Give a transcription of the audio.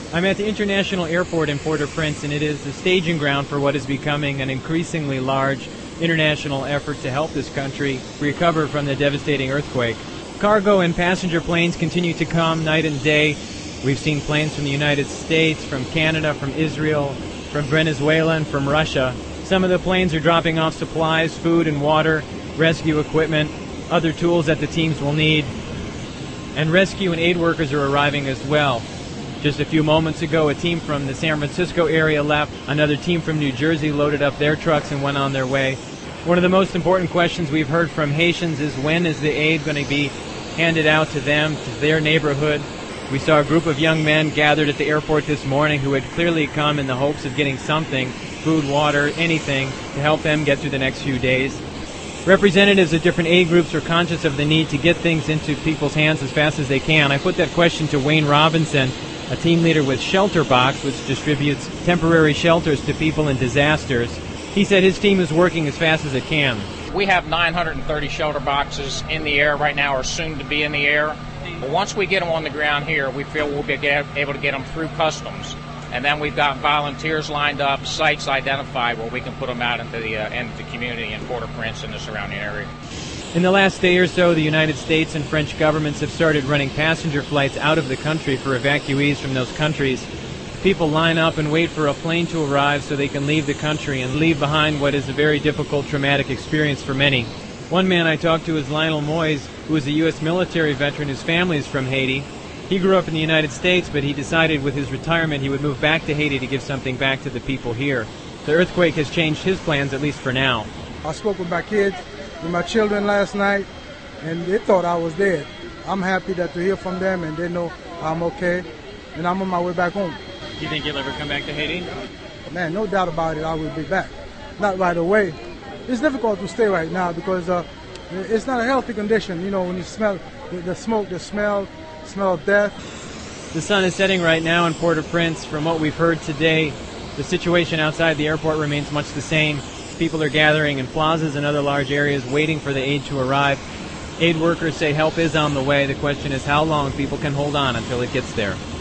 I'm at the International Airport in Port-au-Prince, and it is the staging ground for what is becoming an increasingly large international effort to help this country recover from the devastating earthquake. Cargo and passenger planes continue to come night and day. We've seen planes from the United States, from Canada, from Israel, from Venezuela, and from Russia. Some of the planes are dropping off supplies, food and water, rescue equipment, other tools that the teams will need. And rescue and aid workers are arriving as well. Just a few moments ago, a team from the San Francisco area left. Another team from New Jersey loaded up their trucks and went on their way. One of the most important questions we've heard from Haitians is, when is the aid going to be handed out to them, to their neighborhood? We saw a group of young men gathered at the airport this morning who had clearly come in the hopes of getting something, food, water, anything, to help them get through the next few days. Representatives of different aid groups are conscious of the need to get things into people's hands as fast as they can. I put that question to Wayne Robinson, a team leader with Shelter Box, which distributes temporary shelters to people in disasters. He said his team is working as fast as it can. We have 930 shelter boxes in the air right now, or soon to be in the air. But once we get them on the ground here, we feel we'll be able to get them through customs. And then we've got volunteers lined up, sites identified where we can put them out into the community in Port-au-Prince and the surrounding area. In the last day or so, the United States and French governments have started running passenger flights out of the country for evacuees from those countries. People line up and wait for a plane to arrive so they can leave the country and leave behind what is a very difficult, traumatic experience for many. One man I talked to is Lionel Moyes, who is a U.S. military veteran whose family is from Haiti. He grew up in the United States, but he decided with his retirement he would move back to Haiti to give something back to the people here. The earthquake has changed his plans, at least for now. I spoke with my kids, with my children last night, and they thought I was dead. I'm happy to hear from them, and they know I'm okay, and I'm on my way back home. Do you think you'll ever come back to Haiti? Man, no doubt about it, I will be back. Not right away. It's difficult to stay right now because it's not a healthy condition. You know, when you smell the smoke, the smell of death. The sun is setting right now in Port-au-Prince. From what we've heard today, the situation outside the airport remains much the same. People are gathering in plazas and other large areas waiting for the aid to arrive. Aid workers say help is on the way. The question is how long people can hold on until it gets there.